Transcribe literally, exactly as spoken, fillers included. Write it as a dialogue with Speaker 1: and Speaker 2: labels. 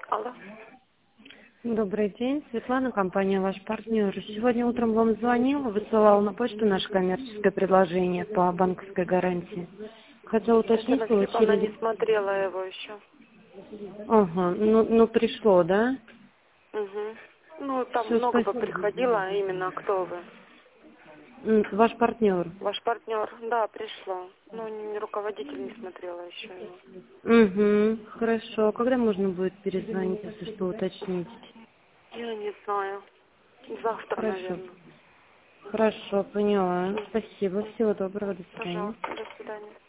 Speaker 1: Алло.
Speaker 2: Добрый день, Светлана, компания «Ваш партнер». Сегодня утром вам звонила, высылала на почту наше коммерческое предложение по банковской гарантии. Хотела уточнить,
Speaker 1: Татьяна Филипповна
Speaker 2: получили
Speaker 1: не
Speaker 2: ли...
Speaker 1: смотрела его еще.
Speaker 2: Ага, ну, ну пришло, да?
Speaker 1: Угу. Ну, там
Speaker 2: Все,
Speaker 1: много бы
Speaker 2: спасибо.
Speaker 1: приходило, а именно кто вы?
Speaker 2: М, Ваш партнер.
Speaker 1: Ваш партнер? Да, пришло. Но не- руководитель не смотрела еще его.
Speaker 2: Угу, хорошо. Когда можно будет перезвонить, если что, уточнить?
Speaker 1: Я не знаю. Завтра,
Speaker 2: Хорошо.
Speaker 1: наверное.
Speaker 2: Хорошо, поняла. Спасибо. Всего доброго. До свидания.
Speaker 1: Пожалуйста, до свидания.